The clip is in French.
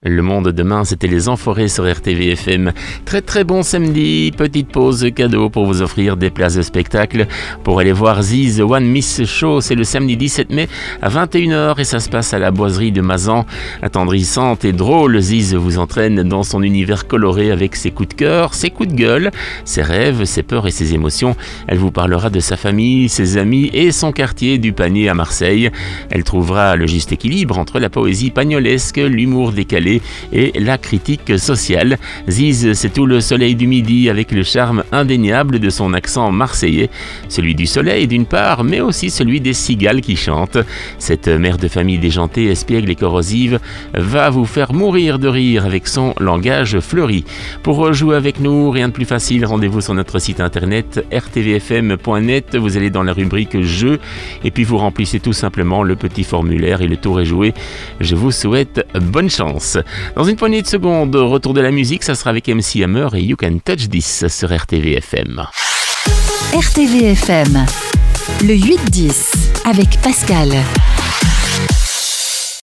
Le Monde demain, c'était les Enfoirés sur RTV FM. Très très bon samedi, petite pause cadeau pour vous offrir des places de spectacle pour aller voir Ziz One Miss Show. C'est le samedi 17 mai à 21h et ça se passe à la boiserie de Mazan. Attendrissante et drôle, Ziz vous entraîne dans son univers coloré avec ses coups de cœur, ses coups de gueule, ses rêves, ses peurs et ses émotions. Elle vous parlera de sa famille, ses amis et son quartier du Panier à Marseille. Elle trouvera le juste équilibre entre la poésie pagnolesque, l'humour décalé et la critique sociale. Ziz, c'est tout le soleil du midi avec le charme indéniable de son accent marseillais, celui du soleil d'une part, mais aussi celui des cigales qui chantent. Cette mère de famille déjantée, espiègle et corrosive va vous faire mourir de rire avec son langage fleuri. Pour jouer avec nous, rien de plus facile, rendez-vous sur notre site internet rtvfm.net, vous allez dans la rubrique jeux et puis vous remplissez tout simplement le petit formulaire et le tour est joué. Je vous souhaite bonne chance. Dans une poignée de secondes, retour de la musique, ça sera avec MC Hammer et You Can Touch This sur RTVFM. RTVFM, le 8-10 avec Pascal.